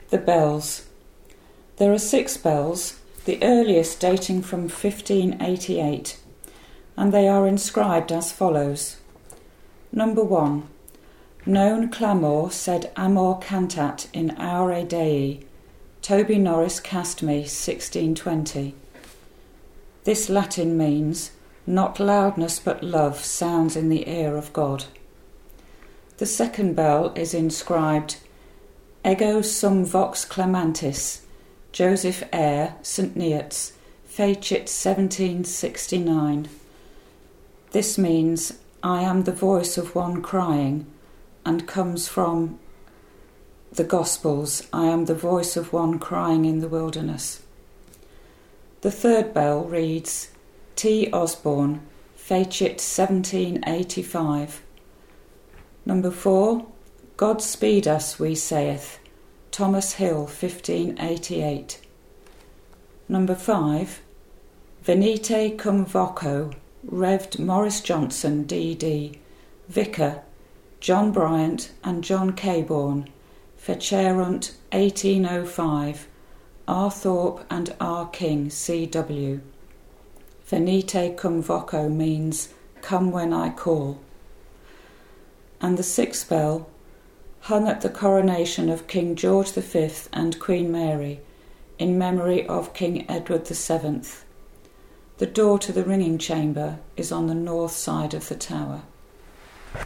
The bells. There are 6 bells, the earliest dating from 1588, and they are inscribed as follows. Number 1. Non clamor sed amor cantat in aure Dei. Toby Norris cast me, 1620. This Latin means, not loudness but love sounds in the ear of God. The second bell is inscribed, Ego sum vox clamantis, Joseph Eyre, St. Neots, Fecit 1769. This means, I am the voice of one crying, and comes from the Gospels, I am the voice of one crying in the wilderness. The third bell reads, T. Osborne, Fecit 1785. Number 4, God speed us, we saith, Thomas Hill, 1588. Number 5, Venite cum voco, Revd. Morris Johnson, D.D., Vicar, John Bryant and John Caborn, Fecerunt 1805, R. Thorpe and R. King, C.W. Venite cum voco means, come when I call. And the 6th bell, hung at the coronation of King George V and Queen Mary, in memory of King Edward VII. The door to the ringing chamber is on the north side of the tower.